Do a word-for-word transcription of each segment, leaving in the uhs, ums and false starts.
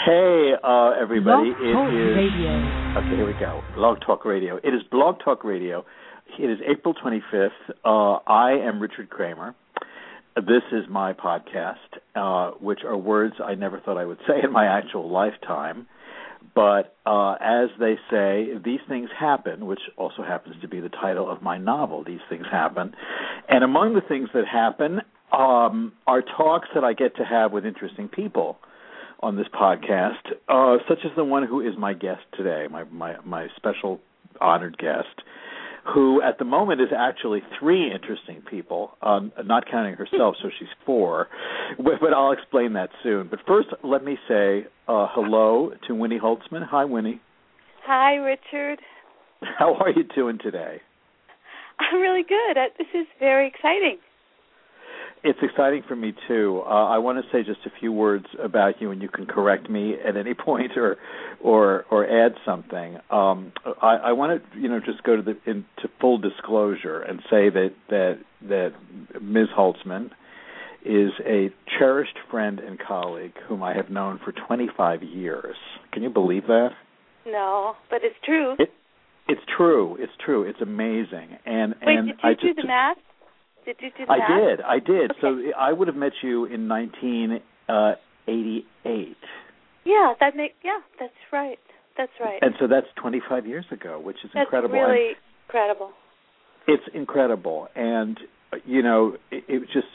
Hey, uh, everybody. Blog it Talk is Radio. Okay, here we go. Blog Talk Radio. It is Blog Talk Radio. It is April twenty-fifth. Uh, I am Richard Kramer. This is my podcast, uh, which are words I never thought I would say in my actual lifetime. But uh, as they say, these things happen, which also happens to be the title of my novel, These Things Happen. And among the things that happen um, are talks that I get to have with interesting people on this podcast, uh, such as the one who is my guest today, my, my, my special honored guest, who at the moment is actually three interesting people, um, not counting herself, so she's four, but, but I'll explain that soon. But first, let me say uh, hello to Winnie Holtzman. Hi, Winnie. Hi, Richard. How are you doing today? I'm really good. This is very exciting. It's exciting for me, too. Uh, I want to say just a few words about you, and you can correct me at any point or or, or add something. Um, I, I want to, you know, just go to the into full disclosure and say that, that, that Miz Holtzman is a cherished friend and colleague whom I have known for twenty-five years. Can you believe that? No, but it's true. It, it's true. It's true. It's amazing. And Wait, and did you I do just, the math? Did you do the I math? did. I did. Okay. So I would have met you in nineteen eighty-eight. Yeah, that make yeah, that's right. That's right. And so that's twenty-five years ago, which is that's incredible. really and incredible. It's incredible, and you know, it, it just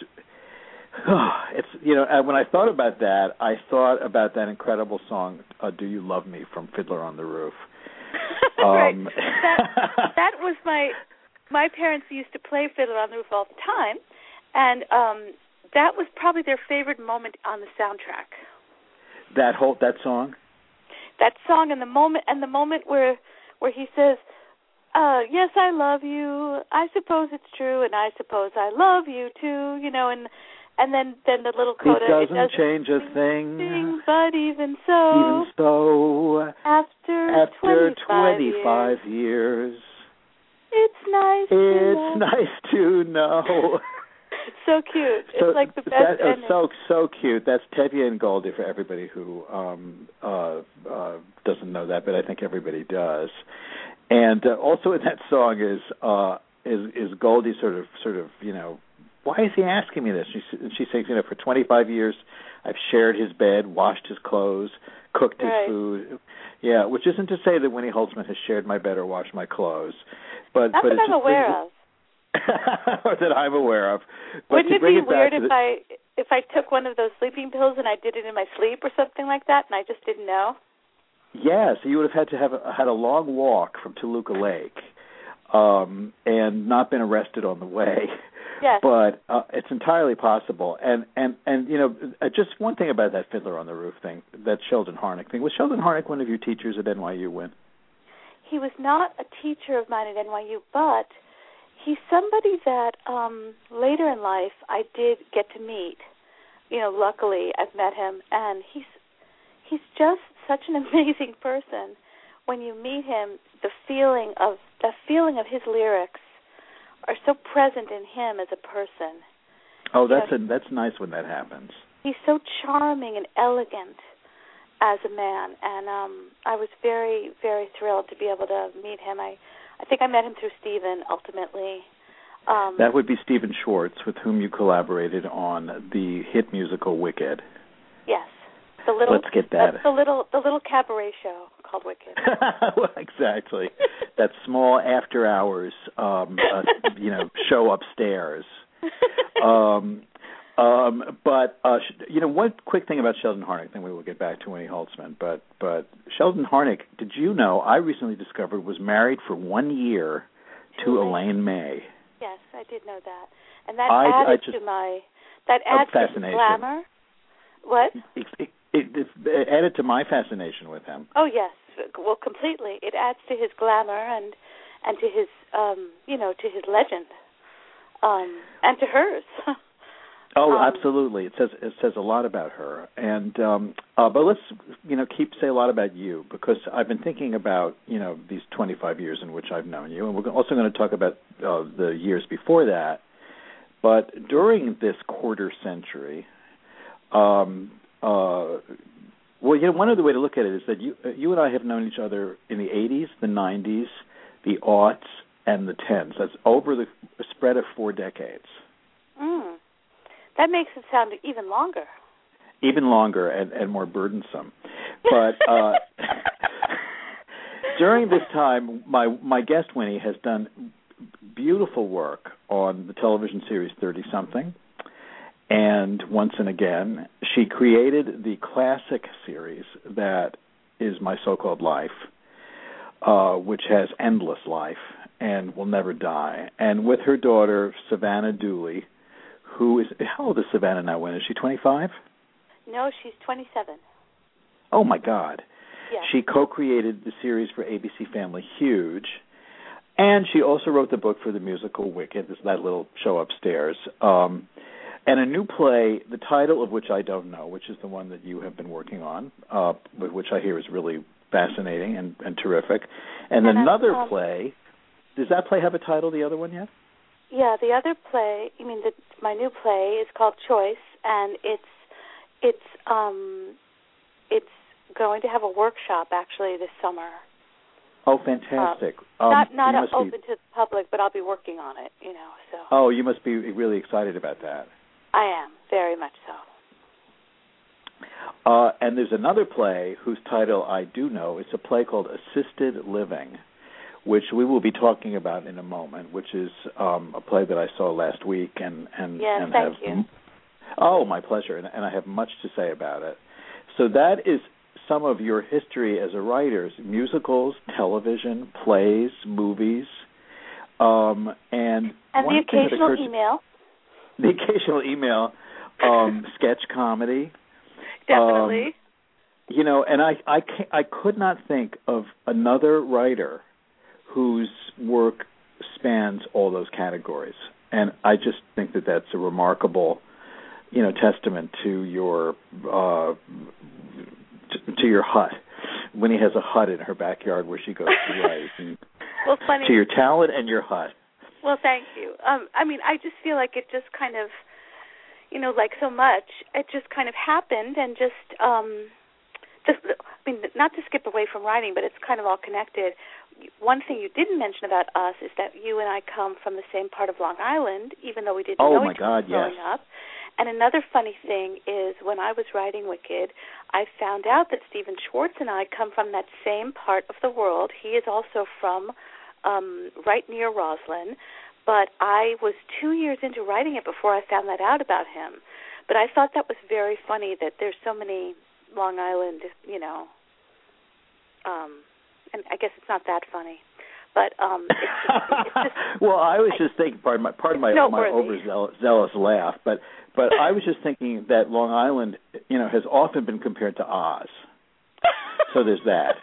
it's you know, when I thought about that, I thought about that incredible song, uh, "Do You Love Me" from Fiddler on the Roof. right. Um, that that was my. My parents used to play Fiddler on the Roof all the time, and um, that was probably their favorite moment on the soundtrack. That whole that song. That song and the moment and the moment where where he says, uh, "Yes, I love you. I suppose it's true, and I suppose I love you too." You know, and and then, then the little coda. It doesn't, it doesn't change a thing. thing. But even so, even so, after after twenty-five, twenty-five years. years It's nice It's to know. nice to know. So cute. So it's like the best that, ending. so so cute. That's Tevye and Goldie for everybody who um, uh, uh, doesn't know that, but I think everybody does. And uh, also in that song is uh, is is Goldie sort of sort of you know, why is he asking me this? She she says, you know, for twenty-five years I've shared his bed, washed his clothes, cooked his right. food. Yeah, which isn't to say that Winnie Holtzman has shared my bed or washed my clothes. But, Not but that it's I'm just, aware of. or that I'm aware of. But Wouldn't it bring be it weird back if the, I if I took one of those sleeping pills and I did it in my sleep or something like that, and I just didn't know? Yeah, so you would have had to have a, had a long walk from Toluca Lake, um, and not been arrested on the way. Yes. But uh, it's entirely possible. And, and, and you know, uh, just one thing about that Fiddler on the Roof thing, that Sheldon Harnick thing. Was Sheldon Harnick one of your teachers at N Y U, Win? He was not a teacher of mine at N Y U, but he's somebody that um, later in life I did get to meet. You know, luckily I've met him, and he's he's just such an amazing person. When you meet him, the feeling of the feeling of his lyrics are so present in him as a person. Oh, that's you know, a, that's nice when that happens. He's so charming and elegant as a man, and um, I was very, very thrilled to be able to meet him. I, I think I met him through Stephen, ultimately. Um, that would be Stephen Schwartz, with whom you collaborated on the hit musical Wicked. Yes, the little. Let's get that. That's the little, the little cabaret show called Wicked. Well, exactly. That small after-hours, um, uh, you know, show upstairs. Um, Um, but, uh, you know, one quick thing about Sheldon Harnick, then we will get back to Winnie Holtzman, but, but Sheldon Harnick, did you know, I recently discovered, was married for one year to Really? Elaine May. Yes, I did know that. And that I, added I just, to my, that adds to his glamour. What? It, it, it, it added to my fascination with him. Oh, yes, well, completely. It adds to his glamour and, and to his, um, you know, to his legend, um, and to hers. Oh, um, absolutely. It says it says a lot about her, and um, uh, but let's you know keep say a lot about you, because I've been thinking about you know these twenty-five years in which I've known you, and we're also going to talk about uh, the years before that. But during this quarter century, um, uh, Well, you know, one other way to look at it is that you uh, you and I have known each other in the eighties, the nineties, the aughts, and the tens. That's over the spread of four decades. Mm. That makes it sound even longer. Even longer and, and more burdensome. But uh, during this time, my my guest, Winnie, has done beautiful work on the television series thirty-something. And Once and Again, she created the classic series that is My So-Called Life, uh, which has endless life and will never die. And with her daughter, Savannah Dooley, who is, how old is Savannah now? When is she, twenty-five? No, she's twenty-seven. Oh, my God. Yes. She co-created the series for A B C Family, Huge. And she also wrote the book for the musical Wicked, this, that little show upstairs. Um, and a new play, the title of which I don't know, which is the one that you have been working on, uh, which I hear is really fascinating and, and terrific. And, and another um, play, does that play have a title, the other one yet? Yeah, the other play, I mean, the, my new play is called Choice, and it's it's um it's going to have a workshop actually this summer. Oh, fantastic! Uh, um, not not open be... to the public, but I'll be working on it. You know, so. Oh, you must be really excited about that. I am, very much so. Uh, and there's another play whose title I do know. It's a play called Assisted Living, which we will be talking about in a moment, which is um, a play that I saw last week. And, and, yes, and thank have, you. Oh, my pleasure, and, and I have much to say about it. So that is some of your history as a writer, musicals, television, plays, movies, um, and... And the occasional email. The occasional email, um, sketch comedy. Definitely. Um, you know, and I, I, I could not think of another writer whose work spans all those categories. And I just think that that's a remarkable, you know, testament to your uh, to, to your hut. Winnie has a hut in her backyard where she goes to write. And well, funny. To your talent and your hut. Well, thank you. Um, I mean, I just feel like it just kind of, you know, like so much, it just kind of happened and just, um, just, I mean, not to skip away from writing, but it's kind of all connected. One thing you didn't mention about us is that you and I come from the same part of Long Island, even though we didn't oh know my each other God, growing yes. up. And another funny thing is when I was writing Wicked, I found out that Stephen Schwartz and I come from that same part of the world. He is also from um, right near Roslyn, but I was two years into writing it before I found that out about him. But I thought that was very funny that there's so many Long Island, you know, um, and I guess it's not that funny. But um, it's just, it's just, well, I was I, just thinking, pardon my, pardon my, my overzealous laugh, but but I was just thinking that Long Island, you know, has often been compared to Oz. So there's that.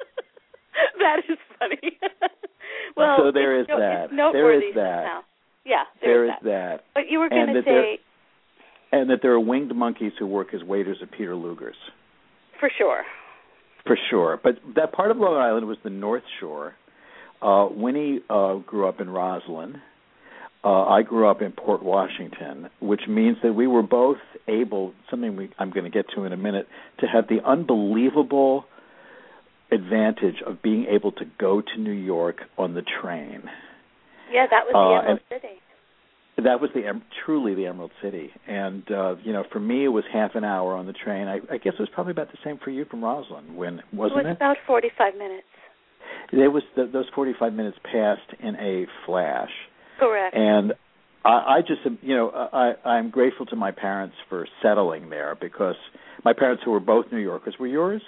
That is funny. Well, so there is no, that. It's noteworthy there is that. Somehow. Yeah, there, there is, is that. that. But you were going to say, there, and that there are winged monkeys who work as waiters at Peter Luger's. For sure. For sure. But that part of Long Island was the North Shore. Uh, Winnie uh, grew up in Roslyn. Uh, I grew up in Port Washington, which means that we were both able, something we, I'm going to get to in a minute, to have the unbelievable advantage of being able to go to New York on the train. Yeah, that was the uh, Emerald City. That was the truly the Emerald City. And, uh, you know, for me it was half an hour on the train. I, I guess it was probably about the same for you from Roslyn, when, wasn't it? Was it was about forty-five minutes. There was the, those forty-five minutes passed in a flash. Correct. And I, I just, you know, I, I'm grateful to my parents for settling there, because my parents, who were both New Yorkers, were yours?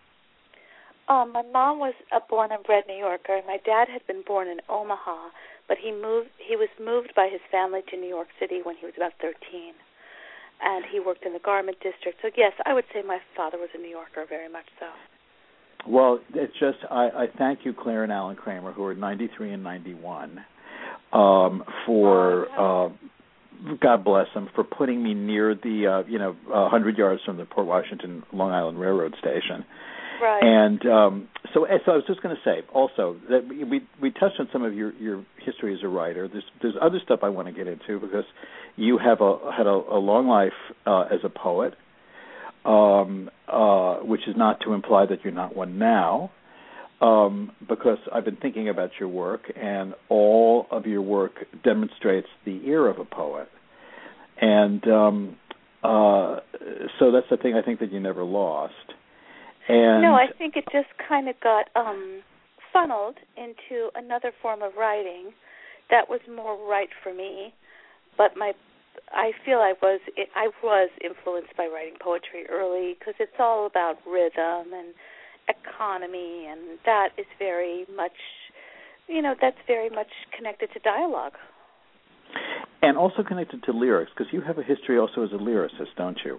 Um, my mom was a born and bred New Yorker, and my dad had been born in Omaha, but he moved. He was moved by his family to New York City when he was about thirteen, and he worked in the garment district. So yes, I would say my father was a New Yorker, very much so. Well, it's just I, I thank you, Claire and Alan Kramer, who are ninety-three and ninety-one, um, for oh, yeah. uh, God bless them, for putting me near the uh, you know one hundred yards from the Port Washington Long Island Railroad station. Right. And um, so, so I was just going to say also that we we touched on some of your, your history as a writer. There's there's other stuff I want to get into, because you have a had a, a long life uh, as a poet. um, uh, which is not to imply that you're not one now, um, because I've been thinking about your work, and all of your work demonstrates the ear of a poet. And um, uh, so that's the thing I think that you never lost. And no, I think it just kind of got um, funneled into another form of writing that was more right for me. But my, I feel I was I was influenced by writing poetry early because it's all about rhythm and economy, and that is very much, you know, that's very much connected to dialogue. And also connected to lyrics, because you have a history also as a lyricist, don't you?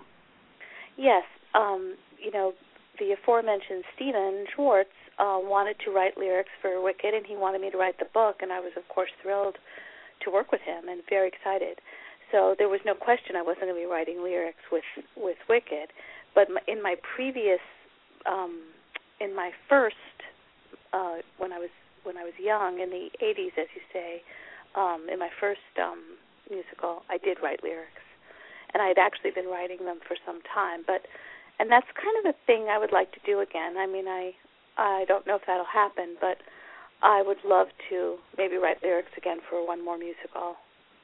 Yes. Um, you know, the aforementioned Stephen Schwartz uh, wanted to write lyrics for Wicked, and he wanted me to write the book, and I was, of course, thrilled to work with him and very excited. So there was no question I wasn't going to be writing lyrics with, with Wicked. But in my previous, um, in my first, uh, when I was when I was young, in the eighties, as you say, um, in my first um, musical, I did write lyrics. And I had actually been writing them for some time. But and that's kind of a thing I would like to do again. I mean, I I don't know if that'll happen, but I would love to maybe write lyrics again for one more musical,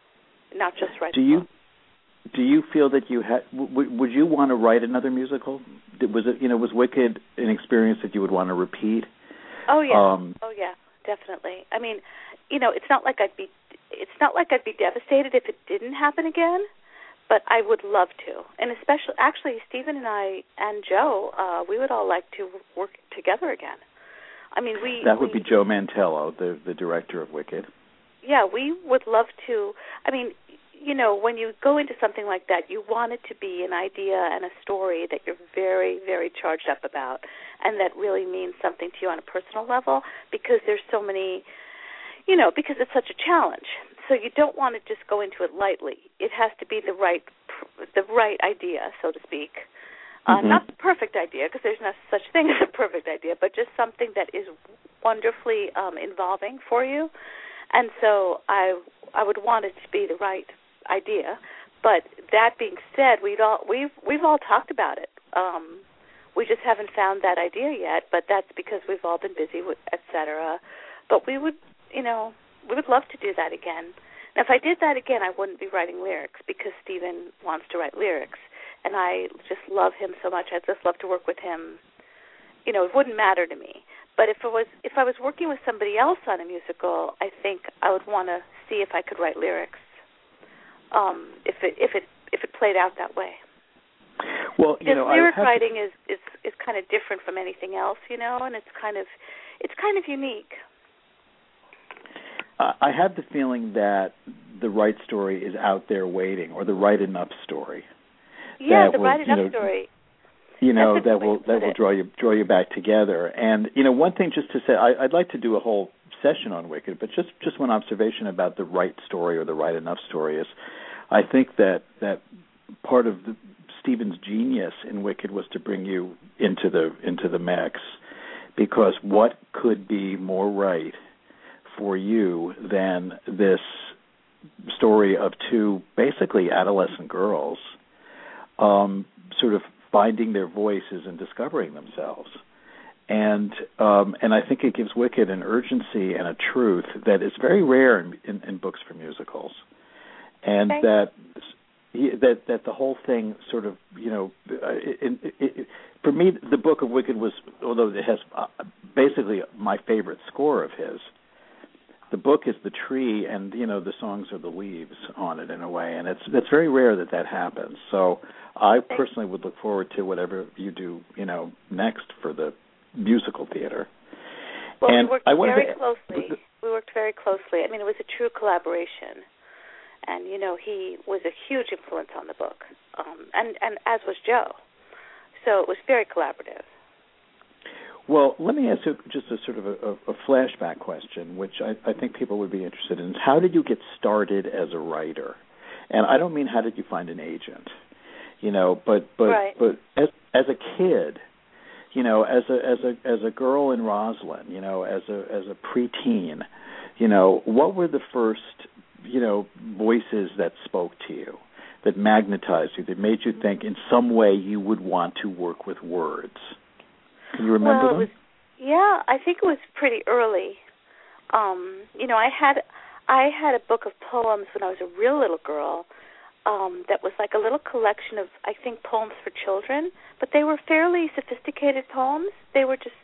not just write. Do you do you feel that you had? W- would you want to write another musical? Was it you know was Wicked an experience that you would want to repeat? Oh yeah, um, oh yeah, definitely. I mean, you know, it's not like I'd be it's not like I'd be devastated if it didn't happen again. But I would love to, and especially, actually, Stephen and I and Joe, uh, we would all like to work together again. I mean, we that would we, be Joe Mantello, the the director of Wicked. Yeah, we would love to. I mean, you know, when you go into something like that, you want it to be an idea and a story that you're very, very charged up about, and that really means something to you on a personal level, because there's so many, you know, because it's such a challenge. So you don't want to just go into it lightly. It has to be the right, the right idea, so to speak. Uh, mm-hmm. Not the perfect idea, because there's no such thing as a perfect idea, but just something that is wonderfully um, involving for you. And so I, I would want it to be the right idea. But that being said, we'd all we've we've all talked about it. Um, we just haven't found that idea yet. But that's because we've all been busy, with, et cetera. But we would, you know. We would love to do that again. Now, if I did that again, I wouldn't be writing lyrics, because Stephen wants to write lyrics, and I just love him so much. I'd just love to work with him. You know, it wouldn't matter to me. But if it was, if I was working with somebody else on a musical, I think I would want to see if I could write lyrics. Um, if it if it if it played out that way. Well, you because know, lyric I have writing to... is, is is kind of different from anything else, you know, and it's kind of it's kind of unique. I have the feeling that the right story is out there waiting, or the right enough story. Yeah, the will, right enough you know, story. You know, That's that will that will it. draw you draw you back together. And you know, one thing just to say, I, I'd like to do a whole session on Wicked, but just, just one observation about the right story or the right enough story is, I think that that part of the, Stephen's genius in Wicked was to bring you into the into the mix, because what could be more right for you than this story of two basically adolescent girls um, sort of finding their voices and discovering themselves. And um, and I think it gives Wicked an urgency and a truth that is very rare in, in, in books for musicals. And okay. that that that the whole thing sort of, you know, it, it, it, for me, the book of Wicked was, although it has basically my favorite score of his, the book is the tree, and you know the songs are the leaves on it in a way, and it's it's very rare that that happens. So I personally would look forward to whatever you do, you know, next for the musical theater. Well, and we worked I very to, closely. We worked very closely. I mean, it was a true collaboration, and you know he was a huge influence on the book, um, and and as was Joe. So it was very collaborative. Well, let me ask you just a sort of a, a flashback question, which I, I think people would be interested in. How did you get started as a writer? And I don't mean how did you find an agent, you know, but but right. but as as a kid, you know, as a as a as a girl in Roslyn, you know, as a as a preteen, you know, what were the first, you know, voices that spoke to you? that magnetized you, that made you think in some way you would want to work with words? Can you remember well, them? It was, yeah, I think it was pretty early. Um, you know, I had I had a book of poems when I was a real little girl um, that was like a little collection of, I think, poems for children, but they were fairly sophisticated poems. They were just,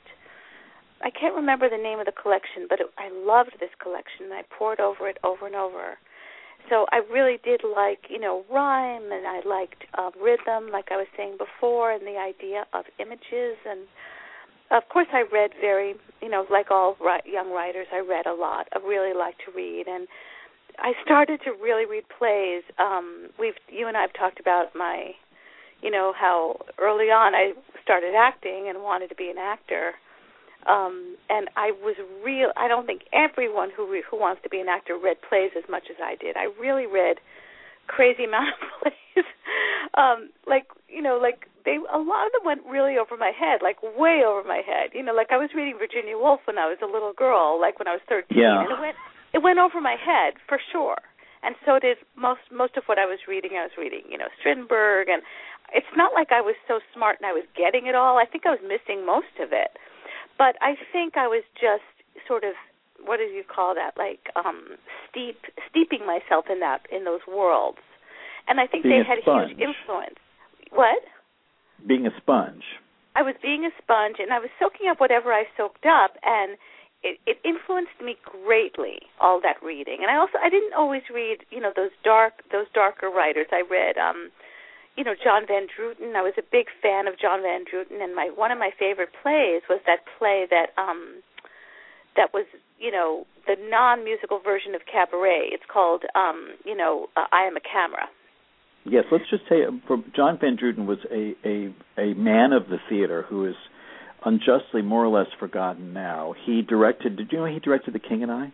I can't remember the name of the collection, but it, I loved this collection, and I pored over it over and over. So I really did like, you know, rhyme, and I liked uh, rhythm, like I was saying before, and the idea of images. And, of course, I read very, you know, like all ri- young writers, I read a lot. I really liked to read. And I started to really read plays. Um, we've, you and I have talked about my, you know, how early on I started acting and wanted to be an actor. Um, and I was real. I don't think everyone who re, who wants to be an actor read plays as much as I did. I really read crazy amount of plays. um, like you know, like they a lot of them went really over my head, like way over my head. You know, like I was reading Virginia Woolf when I was a little girl, like when I was thirteen, yeah. and it went it went over my head for sure. And so did most most of what I was reading. I was reading, you know, Strindberg, and it's not like I was so smart and I was getting it all. I think I was missing most of it. But I think I was just sort of, what do you call that, like um, steep, steeping myself in that, in those worlds. And I think being they had a huge influence. What? Being a sponge. I was being a sponge, and I was soaking up whatever I soaked up, and it, it influenced me greatly, all that reading. And I also, I didn't always read, you know, those dark, those darker writers. I read, um, you know, John Van Druten. I was a big fan of John Van Druten, and my one of my favorite plays was that play that um, that was, you know, the non-musical version of Cabaret. It's called, um, you know, uh, I Am a Camera. Yes, let's just say, for John Van Druten was a, a, a man of the theater who is unjustly more or less forgotten now. He directed, did you know he directed The King and I?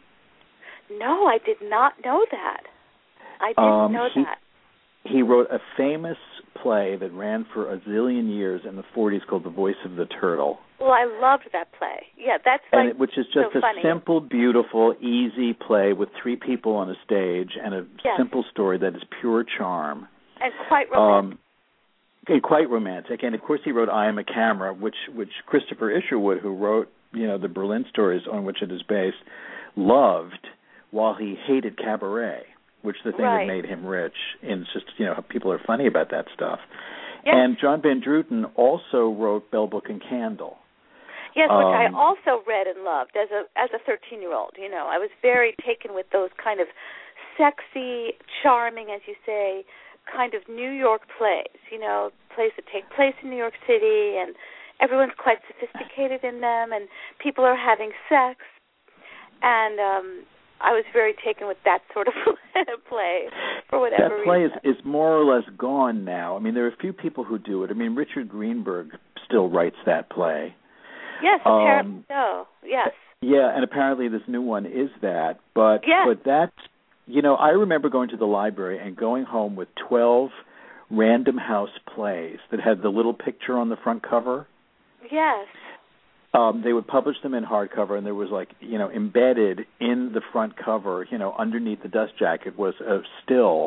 No, I did not know that. I didn't um, know he, that. He wrote a famous play that ran for a zillion years in the forties called The Voice of the Turtle. Well, I loved that play. Yeah, that's like and it, which is just so a funny. simple, beautiful, easy play with three people on a stage and a yes. simple story that is pure charm. And quite romantic. Um, and quite romantic. And, of course, he wrote I Am a Camera, which, which Christopher Isherwood, who wrote, you know, the Berlin stories on which it is based, loved while he hated Cabaret, which is the thing right. that made him rich. And it's just, you know, people are funny about that stuff. Yes. And John Van Druten also wrote Bell, Book, and Candle. Yes, um, which I also read and loved as a as a thirteen-year-old. You know, I was very taken with those kind of sexy, charming, as you say, kind of New York plays. You know, plays that take place in New York City, and everyone's quite sophisticated in them, and people are having sex. And um, I was very taken with that sort of play for whatever That play reason. is, is more or less gone now. I mean, there are a few people who do it. I mean, Richard Greenberg still writes that play. Yes, apparently um, so. Yes. Yeah, and apparently this new one is that. But yes. but that's, you know, I remember going to the library and going home with twelve Random House plays that had the little picture on the front cover. Yes. Um, they would publish them in hardcover, and there was, like, you know, embedded in the front cover, you know, underneath the dust jacket was a still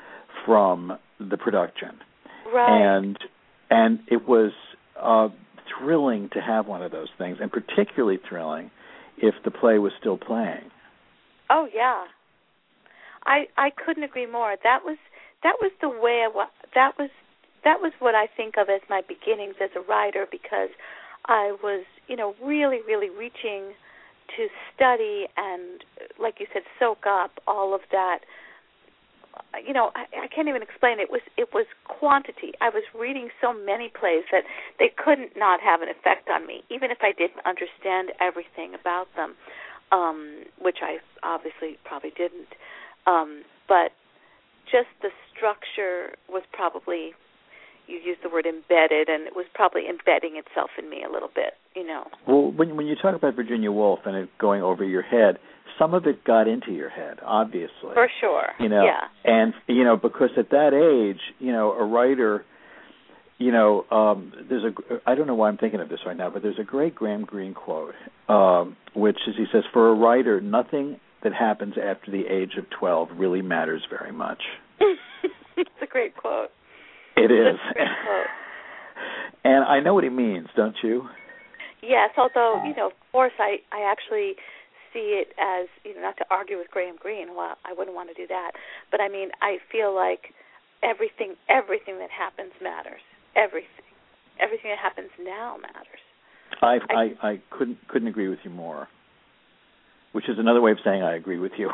from the production. Right. And and it was uh, thrilling to have one of those things, and particularly thrilling if the play was still playing. Oh yeah, I I couldn't agree more. That was that was the way I wa- that was that was what I think of as my beginnings as a writer, because I was, you know, really, really reaching to study and, like you said, soak up all of that. You know, I, I can't even explain it. It was it was quantity. I was reading so many plays that they couldn't not have an effect on me, even if I didn't understand everything about them, um, which I obviously probably didn't. Um, but just the structure was probably, you used the word embedded, and it was probably embedding itself in me a little bit, you know. Well, when when you talk about Virginia Woolf and it going over your head, some of it got into your head, obviously. For sure, you know, yeah. And, you know, because at that age, you know, a writer, you know, um, there's a, I don't know why I'm thinking of this right now, but there's a great Graham Greene quote, um, which is, he says, for a writer, nothing that happens after the age of twelve really matters very much. It's a great quote. It is. It's a great quote. And I know what he means, don't you? Yes, although, you know, of course, I, I actually see it as, you know, not to argue with Graham Greene. Well, I wouldn't want to do that. But, I mean, I feel like everything, everything that happens matters. Everything. Everything that happens now matters. I, I, I couldn't couldn't agree with you more, which is another way of saying I agree with you.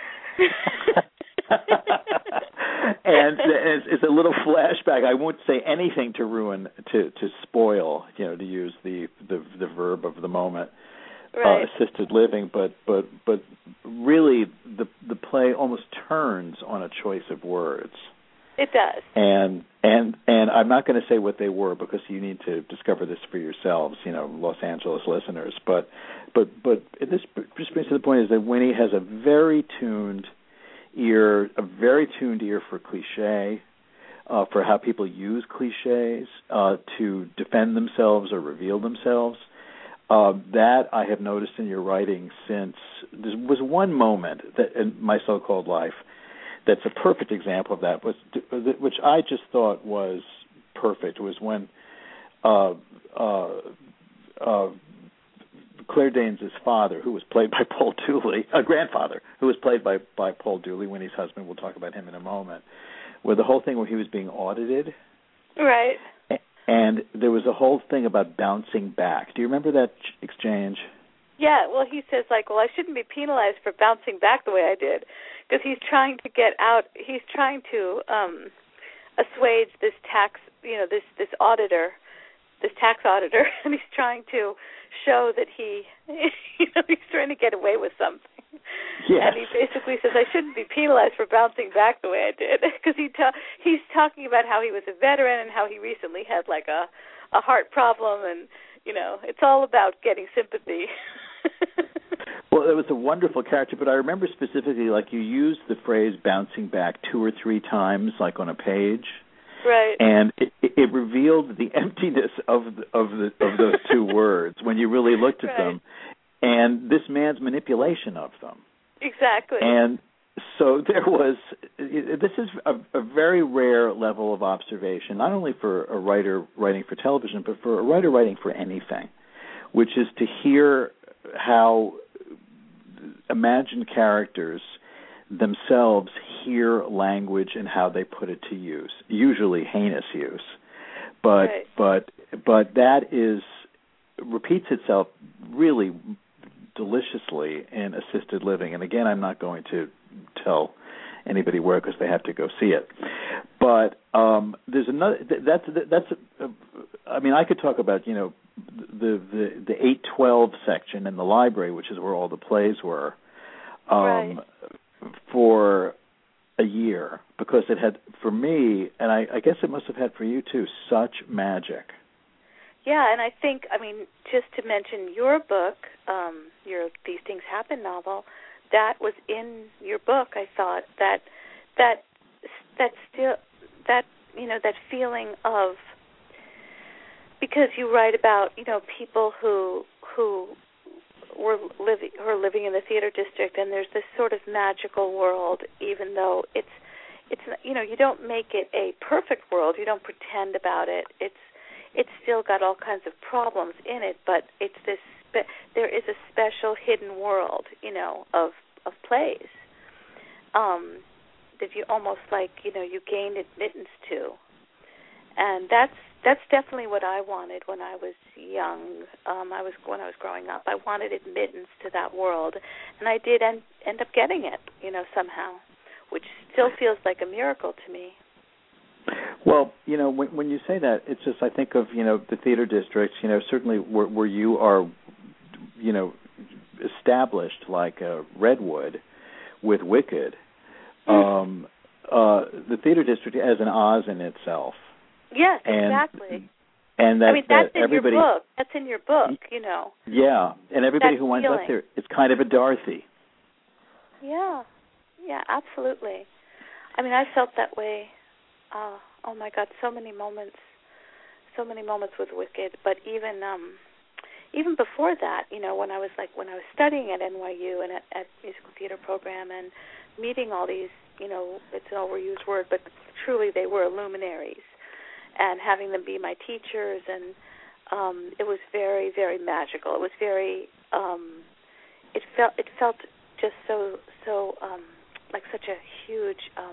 And it's, it's a little flashback. I won't say anything to ruin, to, to spoil, you know, to use the, the, the verb of the moment, right. uh, assisted living. But but but really, the the play almost turns on a choice of words. It does. And and and I'm not going to say what they were because you need to discover this for yourselves, you know, Los Angeles listeners. But but but this just brings to the point is that Winnie has a very tuned ear, a very tuned ear for cliche, uh, for how people use cliches uh, to defend themselves or reveal themselves. Uh, that I have noticed in your writing since there was one moment that in my so-called life that's a perfect example of that, was which I just thought was perfect, was when uh, uh, uh, Claire Danes' father, who was played by Paul Dooley, a grandfather, who was played by, by Paul Dooley, Winnie's husband, we'll talk about him in a moment, where the whole thing where he was being audited. Right. And there was a whole thing about bouncing back. Do you remember that exchange? Yeah, well, he says, like, well, I shouldn't be penalized for bouncing back the way I did, because he's trying to get out, he's trying to um, assuage this tax, you know, this, this auditor, this tax auditor, and he's trying to show that he, you know, he's trying to get away with something. Yes. And he basically says, I shouldn't be penalized for bouncing back the way I did, because he ta- he's talking about how he was a veteran and how he recently had, like, a, a heart problem, and, you know, it's all about getting sympathy. Well, it was a wonderful character, but I remember specifically, like, you used the phrase bouncing back two or three times, like on a page. Right. And it, it revealed the emptiness of the, of the of those two words when you really looked at right. them, and this man's manipulation of them. Exactly. And so there was. This is a, a very rare level of observation, not only for a writer writing for television, but for a writer writing for anything, which is to hear how imagined characters themselves hear language and how they put it to use, usually heinous use. But right. but but that is repeats itself really deliciously in assisted living. And again, I'm not going to tell anybody where because they have to go see it. But um, there's another. That's that's. A, I mean, I could talk about you know the the the eight twelve section in the library, which is where all the plays were. Um, right. For a year, because it had, for me, and I, I guess it must have had for you too, such magic. Yeah, and I think, I mean, just to mention your book, um, your These Things Happen novel, that was in your book. I thought that that that still that you know that feeling of, because you write about you know people who who. We're living, who are living in the theater district, and there's this sort of magical world, even though it's, it's you know, you don't make it a perfect world. You don't pretend about it. It's, it's still got all kinds of problems in it, but it's this. Spe- there is a special hidden world, you know, of of plays um, that you almost like, you know, you gain admittance to, and that's. That's definitely what I wanted when I was young. Um, I was when I was growing up. I wanted admittance to that world, and I did end, end up getting it, you know, somehow, which still feels like a miracle to me. Well, you know, when, when you say that, it's just I think of you know the theater districts. You know, certainly where, where you are, you know, established like uh, Redwood with Wicked. Mm. Um, uh, the theater district as an Oz in itself. Yes, and, exactly. And that, I mean, that's that in everybody, your book. That's in your book, you know. Yeah, and everybody that who winds feeling. up there, it's kind of a Dorothy. Yeah, yeah, absolutely. I mean, I felt that way. Uh, oh my God, so many moments, so many moments with Wicked. But even, um, even before that, you know, when I was like when I was studying at N Y U and at, at musical theater program and meeting all these, you know, it's an overused word, but truly they were luminaries, and having them be my teachers, and um, it was very, very magical. It was very, um, it felt, it felt just so, so um, like such a huge um,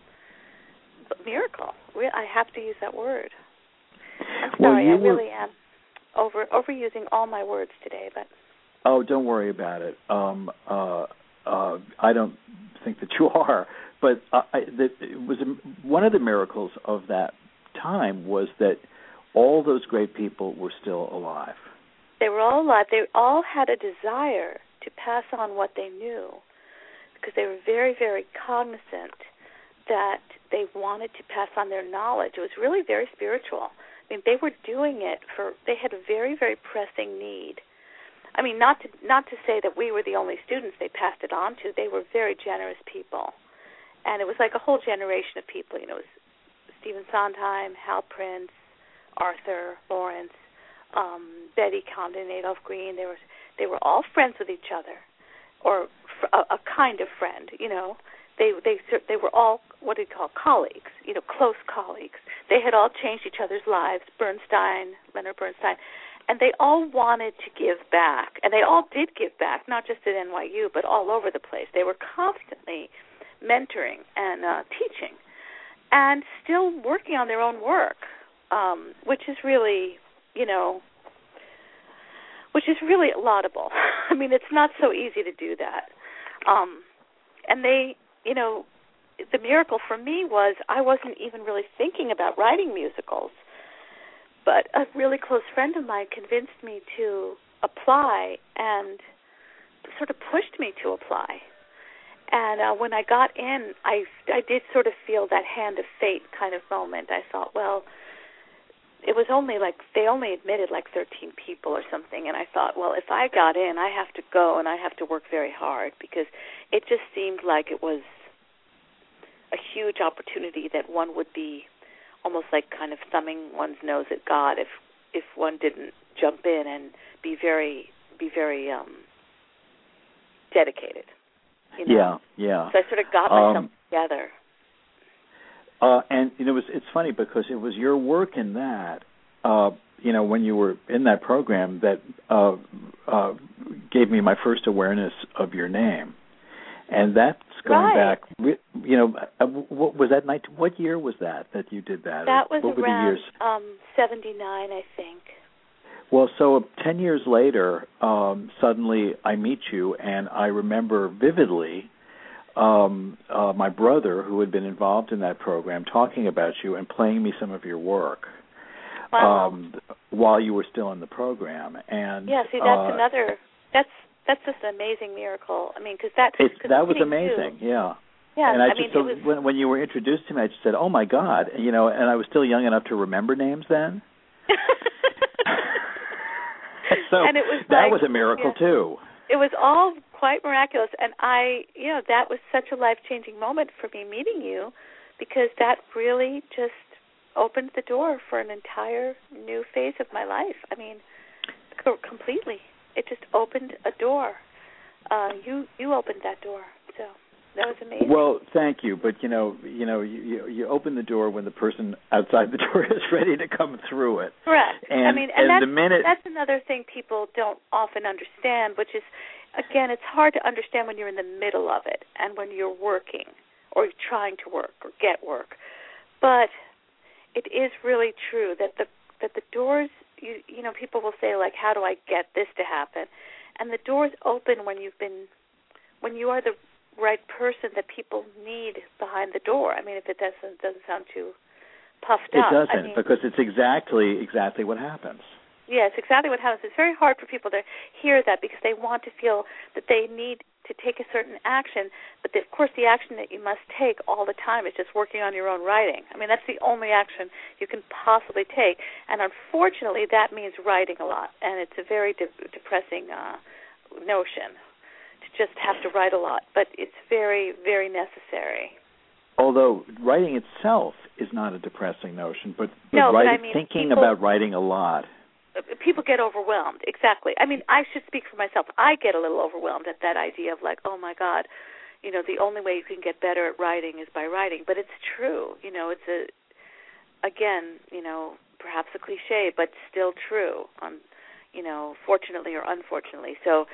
miracle. I have to use that word. I'm sorry, well, I really were... am. Over overusing all my words today, but oh, don't worry about it. Um, uh, uh, I don't think that you are, but uh, I, that it was a, one of the miracles of that time was that all those great people were still alive. They were all alive. They all had a desire to pass on what they knew, because they were very, very cognizant that they wanted to pass on their knowledge. It was really very spiritual. I mean, they were doing it for, they had a very, very pressing need. I mean, not to not to say that we were the only students they passed it on to. They were very generous people. And it was like a whole generation of people. You know, it was Stephen Sondheim, Hal Prince, Arthur Lawrence, um, Betty Comden, Adolph Green. They were, they were all friends with each other, or a, a kind of friend, you know. They they they were all what do you call colleagues, you know, close colleagues. They had all changed each other's lives. Bernstein, Leonard Bernstein, and they all wanted to give back, and they all did give back, not just at N Y U, but all over the place. They were constantly mentoring and uh, teaching, and still working on their own work, um, which is really, you know, which is really laudable. I mean, it's not so easy to do that, um, and they. You know, the miracle for me was I wasn't even really thinking about writing musicals, but a really close friend of mine convinced me to apply and sort of pushed me to apply. And uh, when I got in, I, I did sort of feel that hand of fate kind of moment. I thought, well, it was only like, they only admitted like thirteen people or something, and I thought, well, if I got in, I have to go and I have to work very hard, because it just seemed like it was a huge opportunity that one would be almost like kind of thumbing one's nose at God if if one didn't jump in and be very be very um, dedicated. You know? Yeah, yeah. So I sort of got myself um, together. Uh, and you know, it was, it's funny because it was your work in that, uh, you know, when you were in that program that uh, uh, gave me my first awareness of your name, and that's going right. back. You know, what was that night? What year was that that you did that? That was what around were the years? Um, seventy-nine, I think. Well, so ten years later, um, suddenly I meet you, and I remember vividly um, uh, my brother, who had been involved in that program, talking about you and playing me some of your work wow. um, while you were still in the program. And yeah, see, that's uh, another. That's that's just an amazing miracle. I mean, because that it's, cause that was amazing. Too. Yeah. Yeah, and I, I just mean, so it was, when, when you were introduced to me, I just said, "Oh my God!" You know, and I was still young enough to remember names then. So and it was that like, was a miracle yeah, too. It was all quite miraculous, and I, you know, that was such a life-changing moment for me meeting you, because that really just opened the door for an entire new phase of my life. I mean, completely. It just opened a door. Uh, you you opened that door, so that was amazing. Well, thank you, but you know, you know, you, you, you open the door when the person outside the door is ready to come through it. Correct. And, I mean, and, and that's, the minute that's another thing people don't often understand, which is, again, it's hard to understand when you're in the middle of it and when you're working or you're trying to work or get work. But it is really true that the that the doors, you you know, people will say, like, how do I get this to happen? And the doors open when you've been, when you are the right person that people need behind the door. I mean, if it doesn't doesn't sound too puffed it up. It doesn't, I mean, because it's exactly exactly what happens. Yes, exactly what happens. It's very hard for people to hear that, because they want to feel that they need to take a certain action, but the, of course the action that you must take all the time is just working on your own writing. I mean, that's the only action you can possibly take, and unfortunately that means writing a lot, and it's a very de- depressing uh, notion to just have to write a lot, but it's very, very necessary. Although writing itself is not a depressing notion, but, but no, writing, but I mean, thinking people, about writing a lot. people get overwhelmed. Exactly. I mean, I should speak for myself. I get a little overwhelmed at that idea of like, oh my God, you know, the only way you can get better at writing is by writing. But it's true. You know, it's a, again, you know, perhaps a cliche, but still true. On, you know, fortunately or unfortunately. So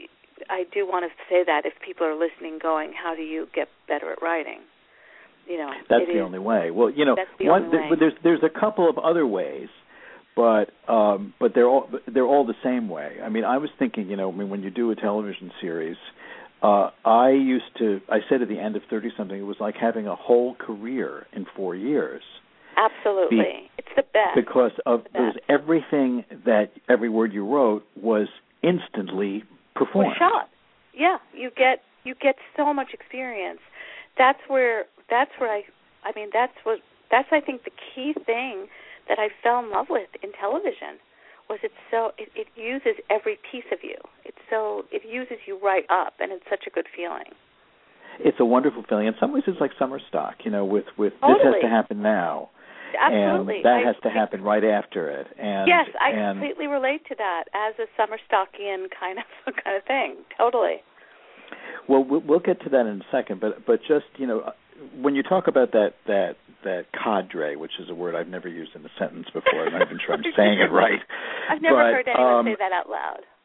I do want to say that if people are listening, going, how do you get better at writing? You know, that's the is, only way. Well, you know, the one, only way. there's there's a couple of other ways, but um, but they're all they're all the same way. I mean, I was thinking, you know, I mean, when you do a television series, uh, I used to, I said at the end of thirty something, it was like having a whole career in four years. Absolutely, Be- it's the best because of the it was everything that every word you wrote was instantly performed. Was shot. Yeah, you get you get so much experience. That's where that's where I I mean that's what that's I think the key thing that I fell in love with in television was it's so it, it uses every piece of you. It's so it uses you right up, and it's such a good feeling. It's a wonderful feeling. In some ways, it's like summer stock, you know, with with totally. This has to happen now. Absolutely. And that I, has to happen right after it. And yes, I and, completely relate to that as a summer stockian kind of kind of thing. Totally. Well, we'll get to that in a second, but but just, you know, when you talk about that that that cadre, which is a word I've never used in a sentence before, I'm not even sure I'm saying it right. I've never but, heard anyone um, say that out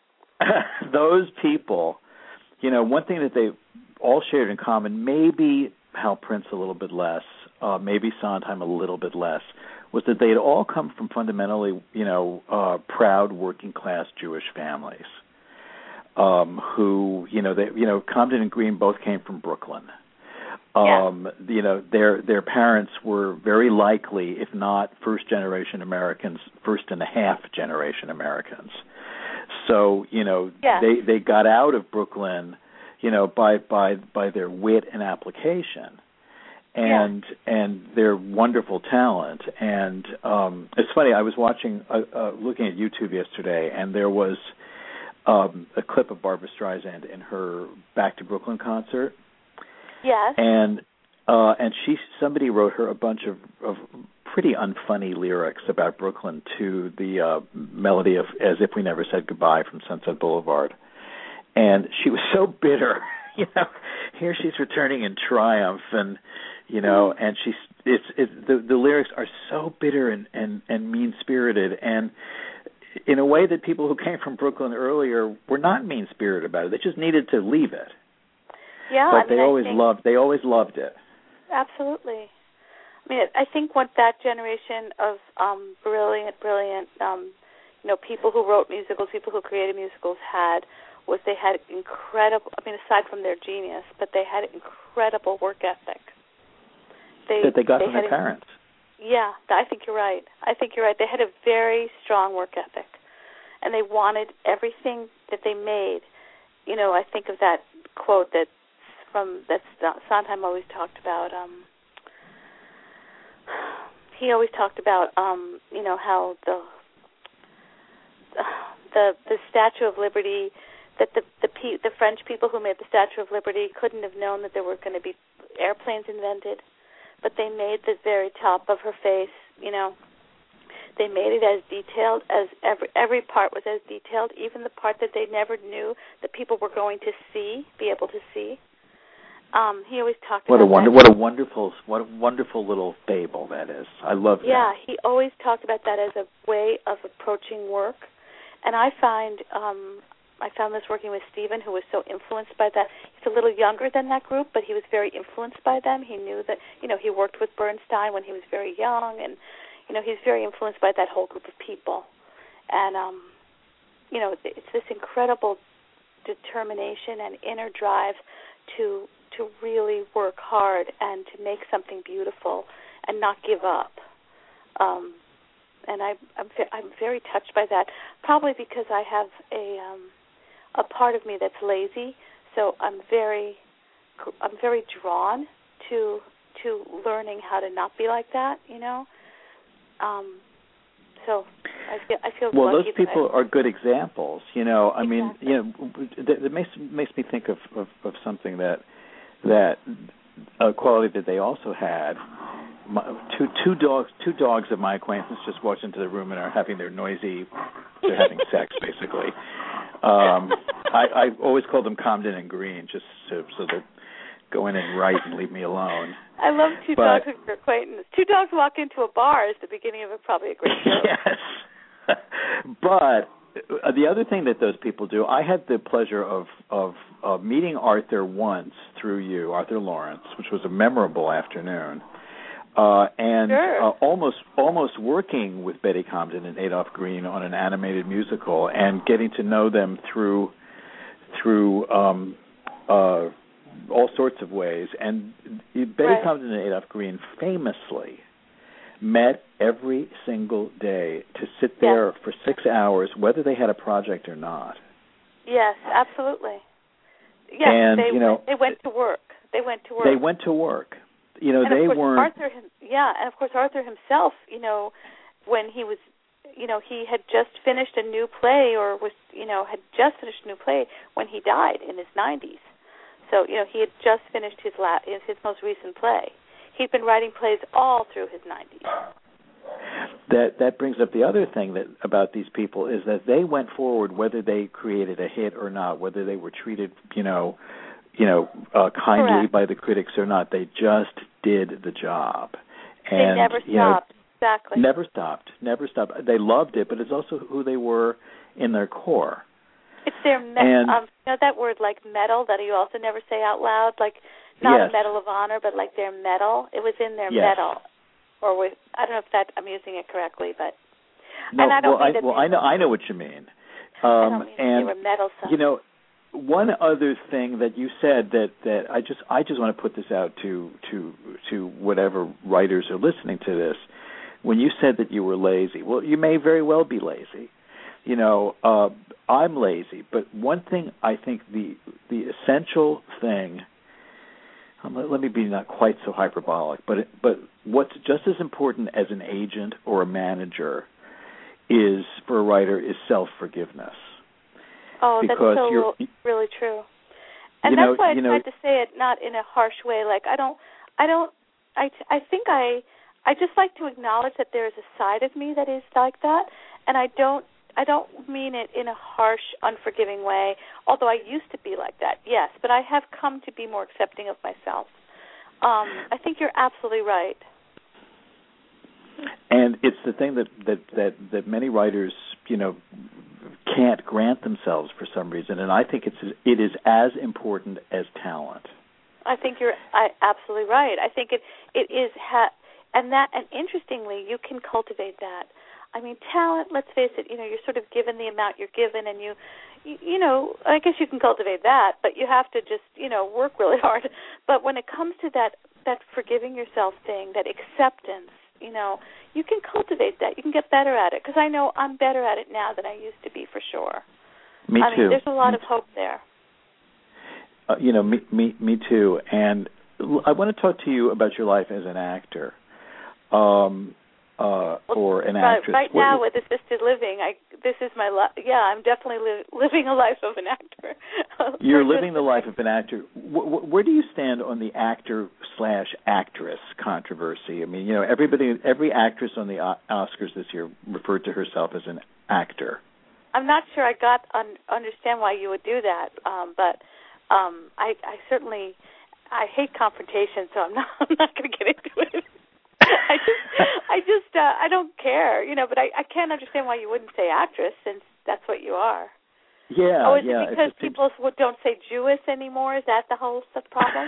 loud. Those people, you know, one thing that they all shared in common, maybe Hal Prince a little bit less, uh, maybe Sondheim a little bit less, was that they had all come from fundamentally, you know, uh, proud working class Jewish families. Um, who, you know, they, you know, Comden and Green both came from Brooklyn. Um, yeah. You know, their their parents were very likely, if not first generation Americans, first and a half generation Americans. So, you know, yeah. they they got out of Brooklyn, you know, by by by their wit and application, and yeah. and their wonderful talent. And um, it's funny, I was watching, uh, uh, looking at YouTube yesterday, and there was Um, a clip of Barbra Streisand in her Back to Brooklyn concert. Yes. And uh, and she somebody wrote her a bunch of, of pretty unfunny lyrics about Brooklyn to the uh, melody of As If We Never Said Goodbye from Sunset Boulevard. And she was so bitter. You know, here she's returning in triumph, and you know, mm. and she's it's it's the the lyrics are so bitter and and, and mean spirited, and in a way that people who came from Brooklyn earlier were not mean-spirited about it. They just needed to leave it. Yeah, but I mean, they always I think, loved. They always loved it. Absolutely. I mean, I think what that generation of um, brilliant, brilliant, um, you know, people who wrote musicals, people who created musicals had was they had incredible. I mean, aside from their genius, but they had incredible work ethic. They, that they got they from their parents. Yeah, I think you're right. I think you're right. They had a very strong work ethic, and they wanted everything that they made. You know, I think of that quote that from that Sondheim always talked about. Um, he always talked about, um, you know, how the the the Statue of Liberty, that the the the French people who made the Statue of Liberty couldn't have known that there were going to be airplanes invented. But they made the very top of her face, you know, they made it as detailed as every every part was as detailed, even the part that they never knew that people were going to see, be able to see. Um, he always talked what about a wonder, that. What a wonderful, what a wonderful little fable that is. I love that. Yeah, he always talked about that as a way of approaching work. And I find, um, I found this working with Stephen, who was so influenced by that. He's a little younger than that group, but he was very influenced by them. He knew that, you know, he worked with Bernstein when he was very young, and, you know, he's very influenced by that whole group of people. And, um, you know, it's this incredible determination and inner drive to to really work hard and to make something beautiful and not give up. Um, and I, I'm I'm very touched by that, probably because I have a um, a part of me that's lazy, so I'm very I'm very drawn to to learning how to not be like that, you know. Um, so I feel I feel well. lucky Those people I, are good examples, you know. I exactly. mean, you know, it makes makes me think of, of, of something that that a quality that they also had, my, two two dogs two dogs of my acquaintance just walked into the room and are having their noisy. They're having sex, basically. Um, I, I always call them Comden and Green, just so, so they'll go in and write and leave me alone. I love two but, dogs of your acquaintance. Two dogs walk into a bar is the beginning of a, probably a great show. Yes. But the other thing that those people do, I had the pleasure of, of, of meeting Arthur once through you, Arthur Lawrence, which was a memorable afternoon. Uh, and sure. uh, almost almost working with Betty Comden and Adolph Green on an animated musical, and getting to know them through through um, uh, all sorts of ways. And Betty right. Comden and Adolph Green famously met every single day to sit there yes. for six hours, whether they had a project or not. Yes, absolutely. Yes, and, they you know, went, they went to work. They went to work. They went to work. You know, and they of course weren't. Arthur, yeah, and of course Arthur himself. You know, when he was, you know, he had just finished a new play, or was, you know, had just finished a new play when he died in his nineties. So, you know, he had just finished his la- his most recent play. He'd been writing plays all through his nineties. That that brings up the other thing that about these people is that they went forward whether they created a hit or not, whether they were treated, you know, you know, uh, kindly Correct. by the critics or not. They just did the job. And, and they never you know, stopped. Exactly. Never stopped. Never stopped. They loved it, but it's also who they were in their core. It's their me- and, um, you know that word like medal that you also never say out loud, like not yes. a medal of honor, but like their medal. It was in their yes. medal, or with, I don't know if that I'm using it correctly, but no, and I don't well, mean I, that well, I know I know what you mean. Um, I don't mean and they were meddlesome. You know, one other thing that you said that, that I just I just want to put this out to to to whatever writers are listening to this. When you said that you were lazy, well, you may very well be lazy. You know, uh, I'm lazy, but one thing I think the the essential thing. Um, let, let me be not quite so hyperbolic, but it, but what's just as important as an agent or a manager is for a writer is self-forgiveness. Oh, because that's so you're, really true. And you that's know, why I you tried know, to say it not in a harsh way. Like I don't, I don't, I, I think I, I just like to acknowledge that there is a side of me that is like that, and I don't, I don't mean it in a harsh, unforgiving way. Although I used to be like that, yes, but I have come to be more accepting of myself. Um, I think you're absolutely right. And it's the thing that, that, that, that many writers, you know, can't grant themselves for some reason, and I think it's it is as important as talent. I think you're I, absolutely right. I think it it is, ha- and that and interestingly, you can cultivate that. I mean, talent. Let's face it. You know, you're sort of given the amount you're given, and you, you, you know, I guess you can cultivate that, but you have to just, you know, work really hard. But when it comes to that that forgiving yourself thing, that acceptance, you know, you can cultivate that. You can get better at it. Because I know I'm better at it now than I used to be, for sure. Me I too. mean, there's a lot me of hope there. Uh, you know, me, me, me too. And I want to talk to you about your life as an actor, um, uh, well, or an right, actress. Right what, now, with assisted living, I this is my life. Yeah, I'm definitely li- living a life of an actor. You're living the life of an actor. Where, where do you stand on the actor slash actress controversy? I mean, you know, everybody, every actress on the Oscars this year referred to herself as an actor. I'm not sure I got un- understand why you would do that, um, but um, I, I certainly I hate confrontation, so I'm not I'm not going to get into it. I just I just uh, I don't care, you know. But I, I can't understand why you wouldn't say actress, since that's what you are. Yeah. Oh, is yeah, it because it people don't say Jewess anymore? Is that the whole problem?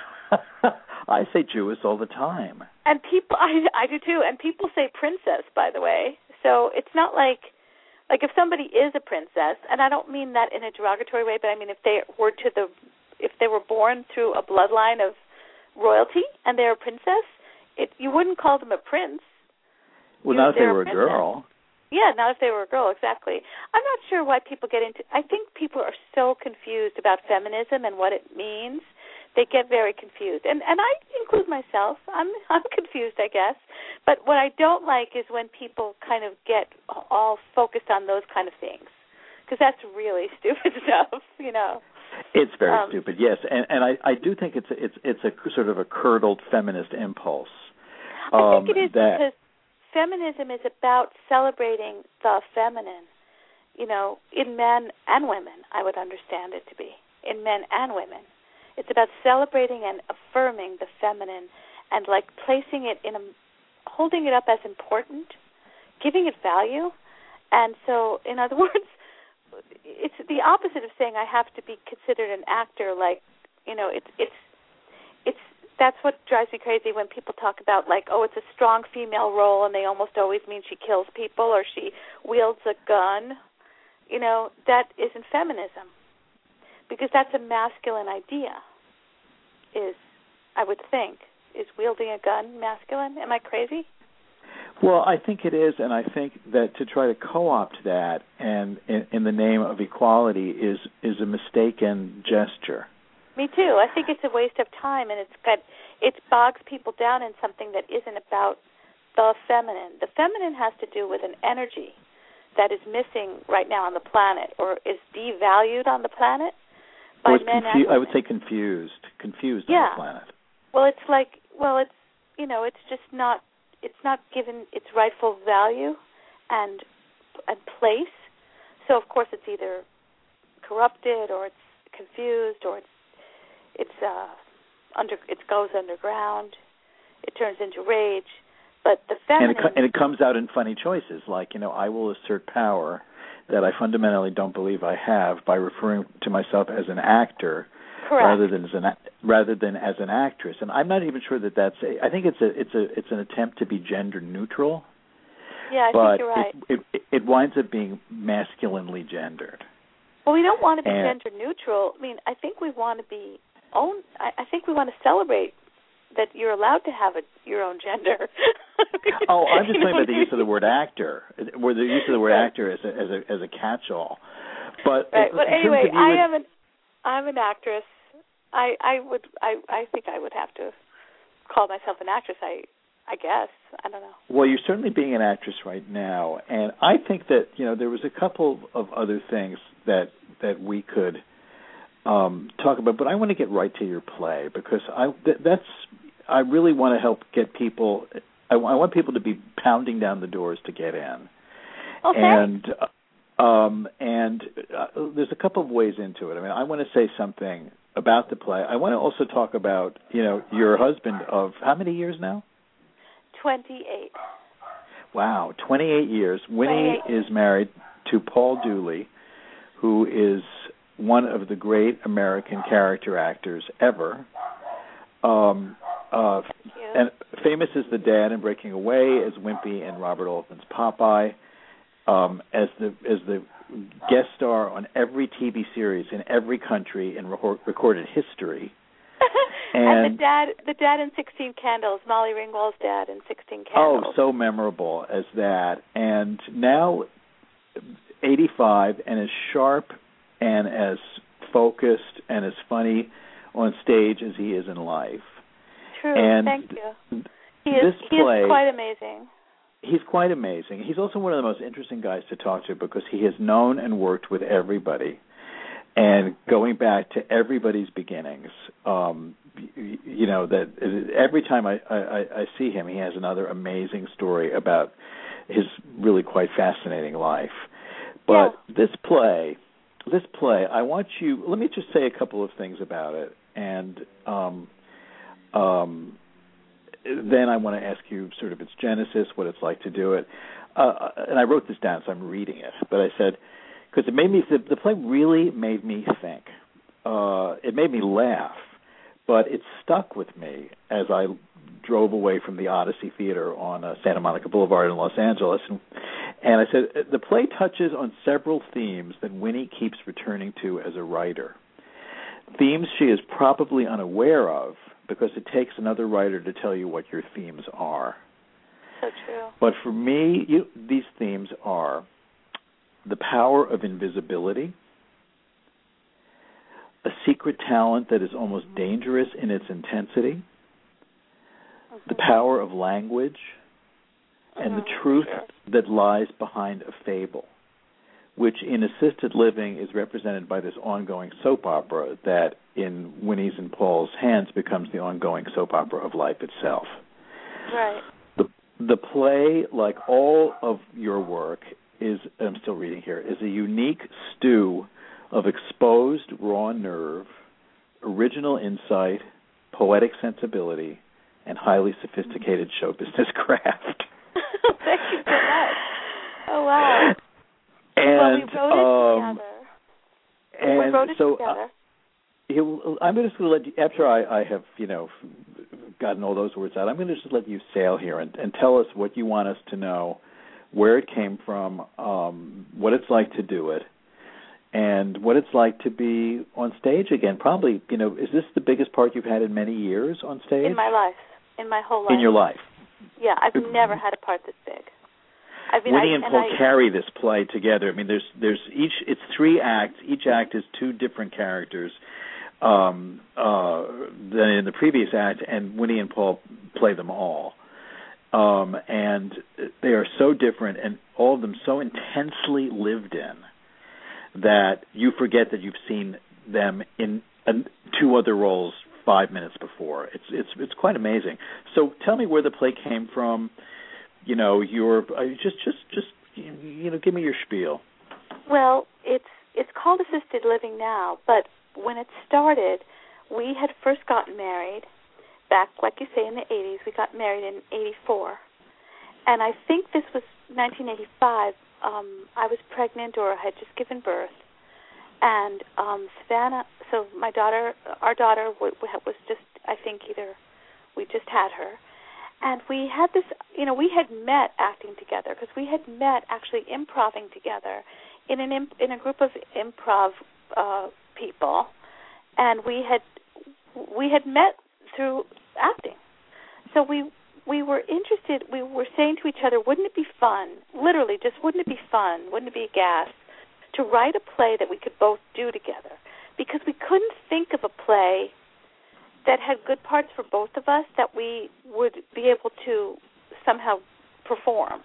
I say Jewess all the time. And people, I I do too. And people say princess, by the way. So it's not like. Like if somebody is a princess, and I don't mean that in a derogatory way, but I mean if they were to the, if they were born through a bloodline of royalty and they're a princess, it you wouldn't call them a prince. Well, you, not if they were a, a girl. Yeah, not if they were a girl, exactly. I'm not sure why people get into. I think people are so confused about feminism and what it means. They get very confused, and and I include myself. I'm I'm confused, I guess. But what I don't like is when people kind of get all focused on those kind of things, because that's really stupid stuff, you know. It's very um, stupid, yes, and and I, I do think it's a, it's it's a sort of a curdled feminist impulse. I think it is that, because feminism is about celebrating the feminine, you know, in men and women, I would understand it to be, in men and women. It's about celebrating and affirming the feminine and, like, placing it in a, holding it up as important, giving it value. And so, in other words, it's the opposite of saying I have to be considered an actor. Like, you know, it's it's it's that's what drives me crazy when people talk about, like, oh, it's a strong female role, and they almost always mean she kills people or she wields a gun. You know, that isn't feminism, because that's a masculine idea. Is, I would think, is wielding a gun masculine? Am I crazy? Well, I think it is, and I think that to try to co-opt that and in, in the name of equality is is a mistaken gesture. Me too. I think it's a waste of time, and it's got it bogs people down in something that isn't about the feminine. The feminine has to do with an energy that is missing right now on the planet, or is devalued on the planet by men confu- and women. I would say confused, confused yeah. on the planet. Well, it's like, well, it's you know, it's just not. It's not given its rightful value and and place. So of course it's either corrupted or it's confused or it's it's uh under it goes underground. It turns into rage. But the feminine and it, and it comes out in funny choices, like, you know, I will assert power that I fundamentally don't believe I have by referring to myself as an actor. Correct. Rather than as an rather than as an actress, and I'm not even sure that that's. A, I think it's a it's a it's an attempt to be gender neutral. Yeah, I but think you're right. It, it it winds up being masculinely gendered. Well, we don't want to be and, gender neutral. I mean, I think we want to be own. I, I think we want to celebrate that you're allowed to have a, your own gender. Oh, I'm just talking about the use of the word actor, where the use of the word right. actor as a as a as a catch-all. But right. But anyway, I would, am an I'm an actress. I, I would I, I think I would have to call myself an actress. I I guess I don't know. Well, you're certainly being an actress right now, and I think that, you know, there was a couple of other things that that we could um, talk about, but I want to get right to your play because I th- that's I really want to help get people. I, I want people to be pounding down the doors to get in, okay. and. Uh, Um, and uh, there's a couple of ways into it. I mean, I want to say something about the play. I want to also talk about, you know, your husband of how many years now? twenty-eight. Wow, twenty-eight years. Winnie twenty-eight. is married to Paul Dooley, who is one of the great American character actors ever. Um, uh, and famous as the dad in Breaking Away, as Wimpy in Robert Altman's Popeye. Um, as the as the guest star on every T V series in every country in re- recorded history, and, and the dad, the dad in Sixteen Candles, Molly Ringwald's dad in Sixteen Candles. Oh, so memorable as that, and now eighty-five and as sharp and as focused and as funny on stage as he is in life. True, and thank you. He is, this he play, is quite amazing. He's quite amazing. He's also one of the most interesting guys to talk to because he has known and worked with everybody. And going back to everybody's beginnings, um, you, you know, that every time I, I, I see him, he has another amazing story about his really quite fascinating life. But yeah. this play, this play, I want you, let me just say a couple of things about it. And um, um then I want to ask you sort of its genesis, what it's like to do it. Uh, and I wrote this down, so I'm reading it. But I said, because it made me, the, the play really made me think. Uh, it made me laugh, but it stuck with me as I drove away from the Odyssey Theater on uh, Santa Monica Boulevard in Los Angeles. And, and I said, the play touches on several themes that Winnie keeps returning to as a writer. Themes she is probably unaware of, because it takes another writer to tell you what your themes are. So true. But for me, you, these themes are the power of invisibility, a secret talent that is almost dangerous in its intensity, mm-hmm. the power of language, and mm-hmm. the truth sure. that lies behind a fable, which in assisted living is represented by this ongoing soap opera that in Winnie's and Paul's hands becomes the ongoing soap opera of life itself. Right. the play, like all of your work, is, I'm still reading here, is a unique stew of exposed raw nerve, original insight, poetic sensibility, and highly sophisticated show business craft. Thank you so much. Oh, wow. And, well, we wrote it um, together. And we wrote it so, together. Uh, I'm just going to let you, after I, I have, you know, gotten all those words out, I'm going to just let you sail here and, and tell us what you want us to know, where it came from, um, what it's like to do it, and what it's like to be on stage again. Probably, you know, is this the biggest part you've had in many years on stage? In my life. In my whole life. In your life. Yeah, I've never had a part this big. I mean, Winnie I, and, and Paul I, carry this play together. I mean, there's there's each it's three acts. Each act is two different characters um, uh, than in the previous act, and Winnie and Paul play them all. Um, and they are so different, and all of them so intensely lived in that you forget that you've seen them in uh, two other roles five minutes before. It's it's it's quite amazing. So tell me where the play came from. You know, your uh, just just just you know, give me your spiel. Well, it's it's called assisted living now, but when it started, we had first gotten married back, like you say, in the eighties. We got married in eighty-four, and I think this was nineteen eighty-five. Um, I was pregnant or had just given birth, and um, Savannah. So my daughter, our daughter, was just, I think, either we just had her. And we had this, you know, we had met acting together because we had met actually improving together in an imp, in a group of improv uh, people, and we had we had met through acting. So we we were interested. We were saying to each other, "Wouldn't it be fun? Literally, just wouldn't it be fun? Wouldn't it be a gas to write a play that we could both do together?" Because we couldn't think of a play that had good parts for both of us that we would be able to somehow perform.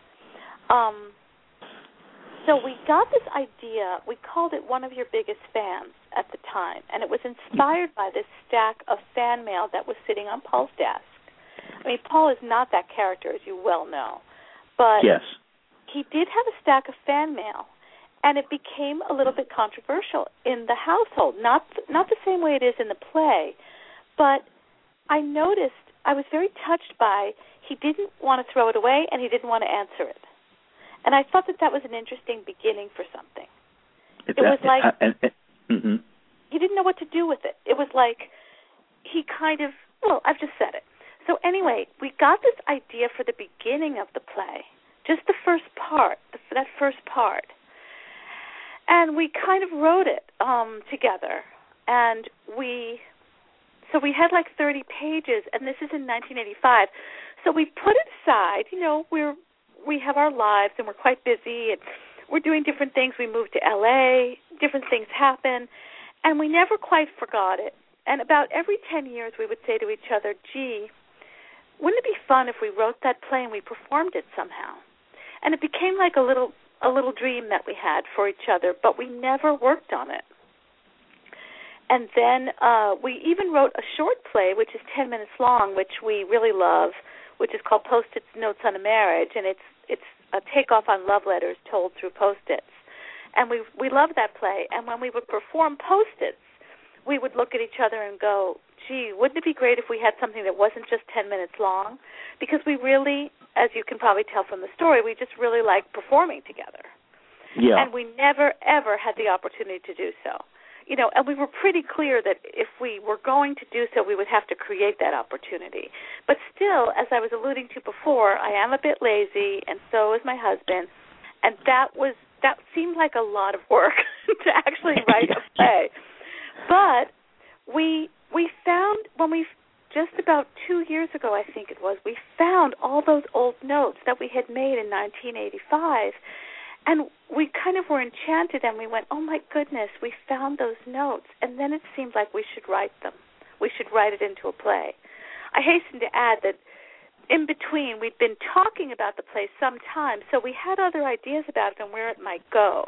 Um, so we got this idea. We called it One of Your Biggest Fans at the time, and it was inspired by this stack of fan mail that was sitting on Paul's desk. I mean, Paul is not that character, as you well know, but yes. He did have a stack of fan mail, and it became a little bit controversial in the household. Not not the same way it is in the play, but I noticed, I was very touched by, he didn't want to throw it away and he didn't want to answer it. And I thought that that was an interesting beginning for something. It, it was like, uh, uh, uh, mm-hmm. he didn't know what to do with it. It was like, he kind of, well, I've just said it. So anyway, we got this idea for the beginning of the play, just the first part, the, that first part. And we kind of wrote it um, together. And we... So we had like thirty pages, and this is in nineteen eighty-five. So we put it aside. You know, we're we have our lives, and we're quite busy, and we're doing different things. We moved to L A. Different things happen, and we never quite forgot it. And about every ten years, we would say to each other, "Gee, wouldn't it be fun if we wrote that play and we performed it somehow?" And it became like a little a little dream that we had for each other, but we never worked on it. And then uh, we even wrote a short play, which is ten minutes long, which we really love, which is called Post-its Notes on a Marriage, and it's it's a takeoff on love letters told through Post-its. And we we love that play. And when we would perform Post-its, we would look at each other and go, "Gee, wouldn't it be great if we had something that wasn't just ten minutes long?" Because we really, as you can probably tell from the story, we just really like performing together. Yeah. And we never, ever had the opportunity to do so. You know, and we were pretty clear that if we were going to do so, we would have to create that opportunity. But still, as I was alluding to before, I am a bit lazy, and so is my husband, and that was that seemed like a lot of work to actually write a play. But we we found when we just about two years ago, I think it was, we found all those old notes that we had made in nineteen eighty-five. And we kind of were enchanted, and we went, "Oh, my goodness, we found those notes." And then it seemed like we should write them. We should write it into a play. I hasten to add that in between, we'd been talking about the play some time, so we had other ideas about it and where it might go.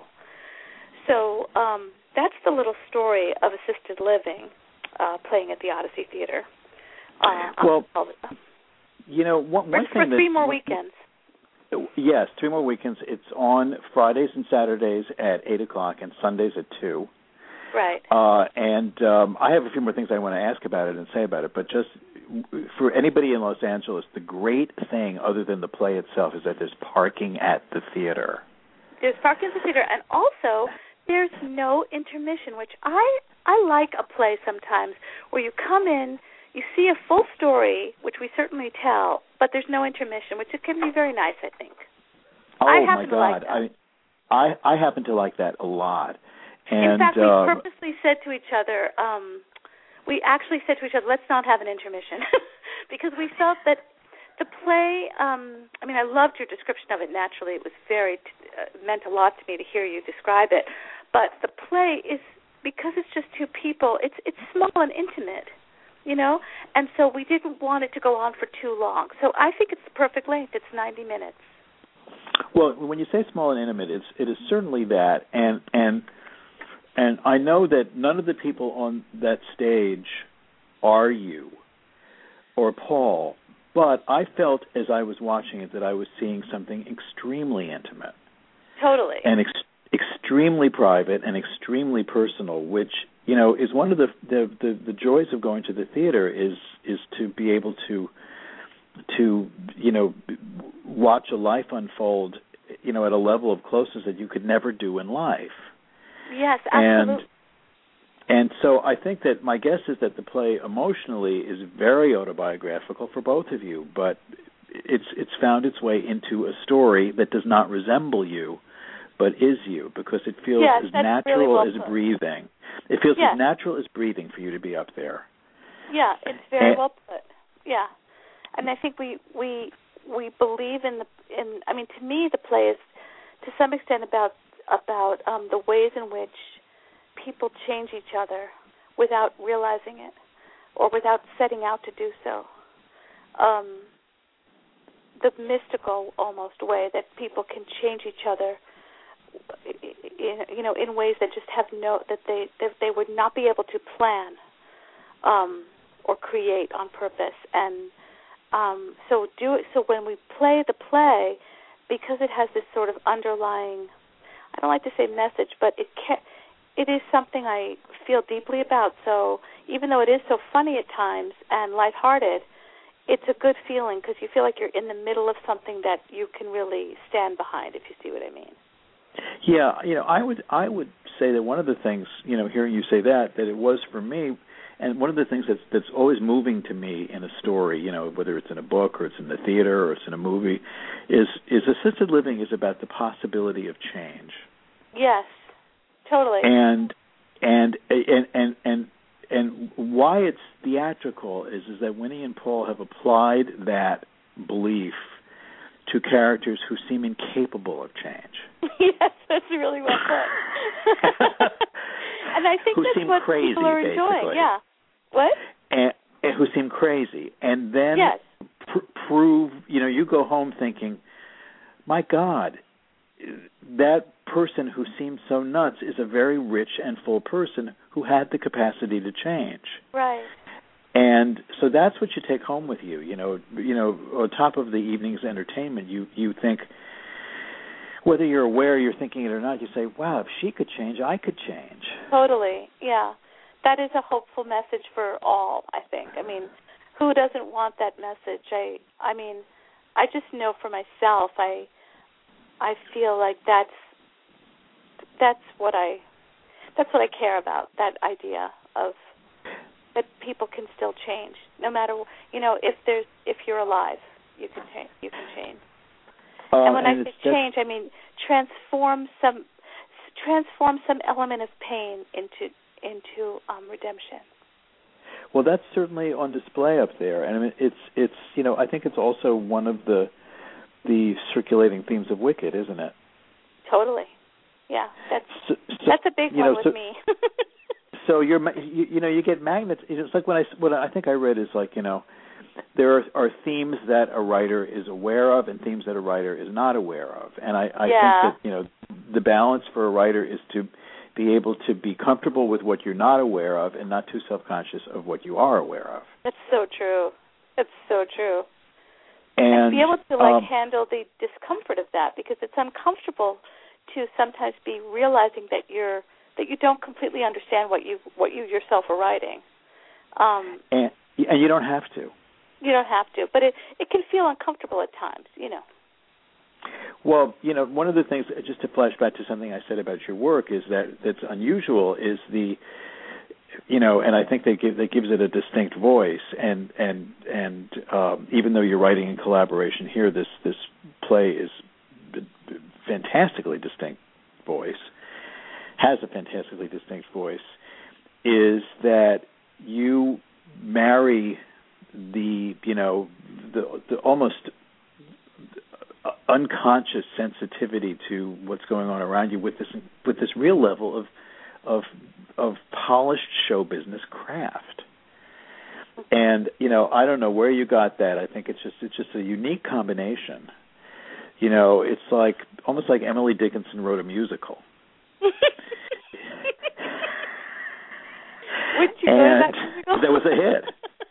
So um, that's the little story of assisted living, uh, playing at the Odyssey Theater. Uh, well, you know, one, one for, thing for three that, more weekends. Yes, three more weekends. It's on Fridays and Saturdays at eight o'clock and Sundays at two. Right. Uh, and um, I have a few more things I want to ask about it and say about it, but just for anybody in Los Angeles, the great thing other than the play itself is that there's parking at the theater. There's parking at the theater, and also there's no intermission, which I I like a play sometimes where you come in, you see a full story, which we certainly tell, but there's no intermission, which it can be very nice, I think. Oh, I my God. Like that. I, I I happen to like that a lot. And, in fact, we uh, purposely said to each other, um, we actually said to each other, let's not have an intermission, because we felt that the play, um, I mean, I loved your description of it naturally. It was very, uh, meant a lot to me to hear you describe it. But the play is, because it's just two people, it's it's small and intimate. You know, and so we didn't want it to go on for too long. So I think it's the perfect length. It's ninety minutes. Well, when you say small and intimate, it's it is certainly that, and and and I know that none of the people on that stage are you or Paul, but I felt as I was watching it that I was seeing something extremely intimate, totally, and ex- extremely private and extremely personal, which, you know, is one of the, the the the joys of going to the theater is is to be able to to you know watch a life unfold, you know, at a level of closeness that you could never do in life. Yes, absolutely. And and so I think that my guess is that the play emotionally is very autobiographical for both of you, but it's it's found its way into a story that does not resemble you, but is you, because it feels yes, as natural really well as put. breathing. It feels yes. as natural as breathing for you to be up there. Yeah, it's very and, well put. Yeah, and I think we we we believe in the in. I mean, to me, the play is to some extent about about um, the ways in which people change each other without realizing it, or without setting out to do so. Um, the mystical almost way that people can change each other, in, you know, in ways that just have no that they that they would not be able to plan um, or create on purpose. And um, so do it. So when we play the play, because it has this sort of underlying, I don't like to say message, but it can, it is something I feel deeply about. So even though it is so funny at times and lighthearted, it's a good feeling because you feel like you're in the middle of something that you can really stand behind, if you see what I mean. Yeah, you know, I would I would say that one of the things, you know, hearing you say that, that it was for me, and one of the things that's that's always moving to me in a story, you know, whether it's in a book or it's in the theater or it's in a movie, is is assisted living is about the possibility of change. Yes, totally. And and and and and and why it's theatrical is is that Winnie and Paul have applied that belief to characters who seem incapable of change. Yes, that's really well put. And I think who that's seem what crazy, people are enjoying. basically. Yeah. What? And, and who seem crazy, and then yes. pr- prove. You know, you go home thinking, "My God, that person who seemed so nuts is a very rich and full person who had the capacity to change." Right. And so that's what you take home with you. You know, you know, on top of the evening's entertainment, you you think, whether you're aware you're thinking it or not, you say, wow, if she could change, I could change. Totally, yeah. That is a hopeful message for all, I think. I mean, who doesn't want that message? I I mean, I just know for myself, I I feel like that's that's what I that's what I care about, that idea of that people can still change. No matter, you know, if there's if you're alive, you can change you can change. Uh, and when and I say change, I mean transform some transform some element of pain into into um, redemption. Well, that's certainly on display up there, and I mean, it's it's you know I think it's also one of the the circulating themes of Wicked, isn't it? Totally, yeah. That's so, so, that's a big one know, with so, me. So you're you, you know you get magnets. It's like when I what I think I read is like you know. There are, are themes that a writer is aware of and themes that a writer is not aware of. And I, I yeah. think that, you know, the balance for a writer is to be able to be comfortable with what you're not aware of and not too self-conscious of what you are aware of. That's so true. That's so true. and, and be able to like um, handle the discomfort of that, because it's uncomfortable to sometimes be realizing that you're that you don't completely understand what you what you yourself are writing. Um, and and you don't have to. You don't have to, but it it can feel uncomfortable at times, you know. Well, you know, one of the things, just to flash back to something I said about your work, is that that's unusual is the, you know, and I think they give that gives it a distinct voice, and and and um, even though you're writing in collaboration here, this this play is a fantastically distinct voice, has a fantastically distinct voice, is that you marry the, you know, the, the almost unconscious sensitivity to what's going on around you with this with this real level of of of polished show business craft. And, you know, I don't know where you got that. I think it's just it's just a unique combination. You know, it's like almost like Emily Dickinson wrote a musical. Would you go to that musical? That was a hit.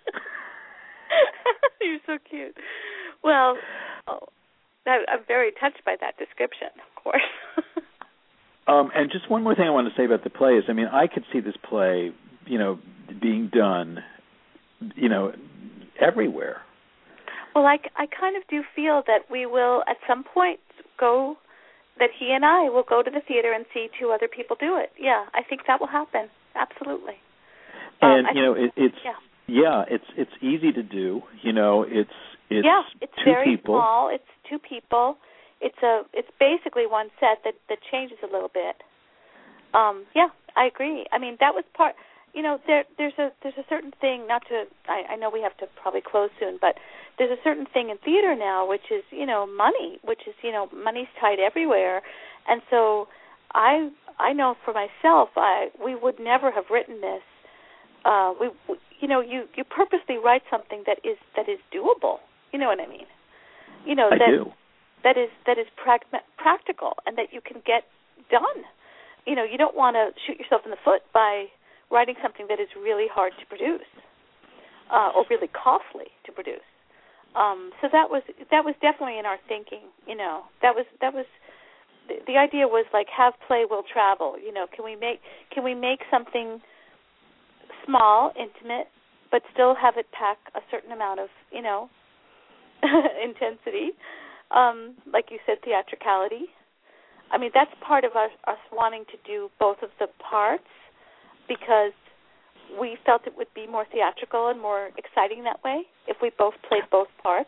You're so cute. Well, oh, I'm very touched by that description, of course. um, and just one more thing I want to say about the play is, I mean, I could see this play, you know, being done, you know, everywhere. Well, I, I kind of do feel that we will at some point go, that he and I will go to the theater and see two other people do it. Yeah, I think that will happen. Absolutely. And, um, you know, it, it's, yeah. yeah, it's it's easy to do. You know, it's it's yeah, it's two very people. small. It's two people. It's a it's basically one set that, that changes a little bit. Um, yeah, I agree. I mean, that was part. You know, there there's a there's a certain thing. Not to I, I know we have to probably close soon, but there's a certain thing in theater now, which is you know money, which is you know money's tight everywhere, and so I I know for myself, I we would never have written this. Uh, we, we you know you, you purposely write something that is that is doable. You know what I mean? You know I that do. that is that is pragma- practical and that you can get done. You know, you don't want to shoot yourself in the foot by writing something that is really hard to produce uh, or really costly to produce. Um, so that was that was definitely in our thinking. You know, that was that was the, the idea was like have play will travel. You know, can we make can we make something small, intimate, but still have it pack a certain amount of, you know, intensity, um, like you said, theatricality. I mean, that's part of us, us wanting to do both of the parts because we felt it would be more theatrical and more exciting that way if we both played both parts.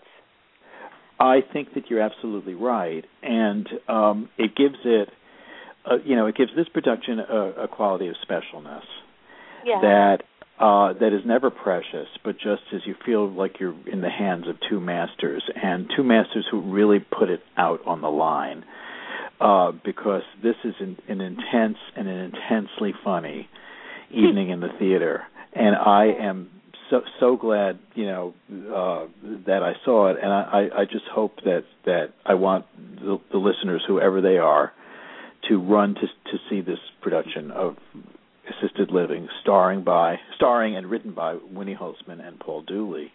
I think that you're absolutely right, and um, it gives it, uh, you know, it gives this production a, a quality of specialness. Yeah. That uh, that is never precious, but just as you feel like you're in the hands of two masters, and two masters who really put it out on the line, uh, because this is an, an intense and an intensely funny evening in the theater, and I am so so glad, you know, uh, that I saw it, and I, I just hope that, that I want the, the listeners, whoever they are, to run to to see this production of Assisted Living, starring by, starring and written by Winnie Holzman and Paul Dooley.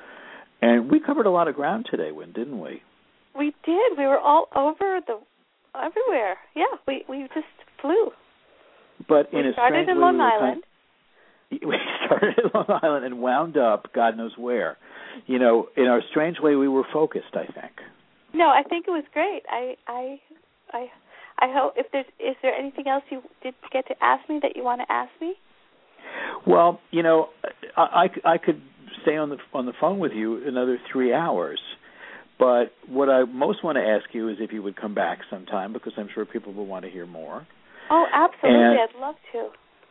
And we covered a lot of ground today, Wynn, didn't we? We did. We were all over the, everywhere. Yeah, we, we just flew. But we in a started strange in way, Long we Island. Kind of, we started in Long Island and wound up God knows where. You know, in our strange way, we were focused, I think. No, I think it was great. I, I, I. I hope if there's is there anything else you did get to ask me that you want to ask me? Well, you know, I, I, I could stay on the on the phone with you another three hours, but what I most want to ask you is if you would come back sometime, because I'm sure people will want to hear more. Oh, absolutely, and, I'd love to.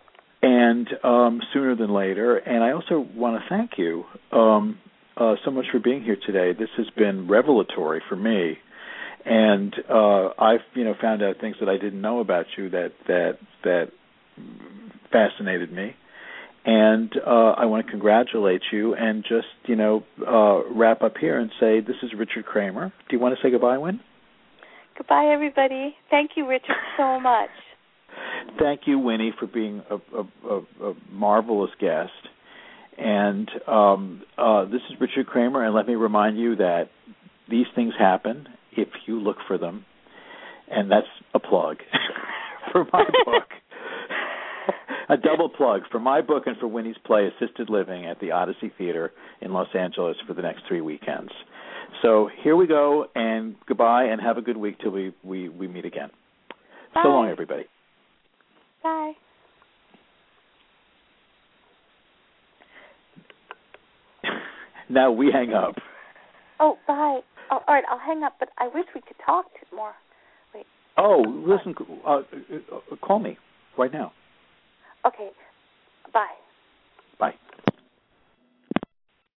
And um, sooner than later. And I also want to thank you um, uh, so much for being here today. This has been revelatory for me. And uh, I've, you know, found out things that I didn't know about you that that that fascinated me. And uh, I want to congratulate you and just, you know, uh, wrap up here and say this is Richard Kramer. Do you want to say goodbye, Wynn? Goodbye, everybody. Thank you, Richard, so much. Thank you, Winnie, for being a, a, a, a marvelous guest. And um, uh, this is Richard Kramer, and let me remind you that these things happen if you look for them, and that's a plug for my book. A double plug for my book and for Winnie's play, Assisted Living, at the Odyssey Theater in Los Angeles for the next three weekends. So here we go, and goodbye, and have a good week till we, we, we meet again. Bye. So long, everybody. Bye. Now we hang up. Oh, bye. Oh, all right, I'll hang up, but I wish we could talk more. Wait. Oh, listen, uh, uh, call me right now. Okay, bye.